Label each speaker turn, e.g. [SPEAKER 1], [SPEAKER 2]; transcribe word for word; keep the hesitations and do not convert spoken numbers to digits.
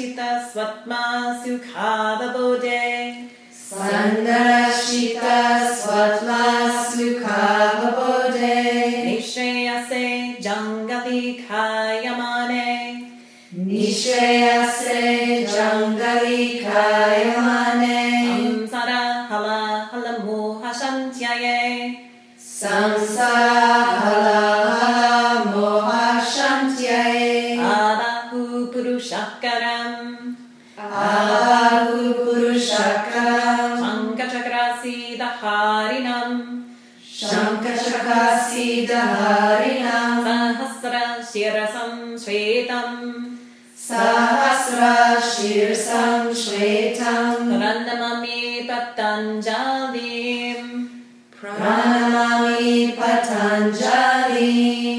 [SPEAKER 1] Sandarashita Swatma Sukhavabode
[SPEAKER 2] Sandarashita Swatma Sukhavabode
[SPEAKER 1] Nishreyase Jangali Kayamane
[SPEAKER 2] Nishreyase Jangali Kayamane
[SPEAKER 1] Samsara Hala Halamu Hashantyaye
[SPEAKER 2] Samsara Hala Mohashantyaye
[SPEAKER 1] Adahu Purushakaram
[SPEAKER 2] Adahu Purushakaram
[SPEAKER 1] Shankachakrasi Daharinam
[SPEAKER 2] Shankachakasi Daharinam
[SPEAKER 1] Sahasra Shirasam Shvetam
[SPEAKER 2] Sahasra Shirsam Shvetam
[SPEAKER 1] Pranamami Patanjalim
[SPEAKER 2] Pranamami Patanjali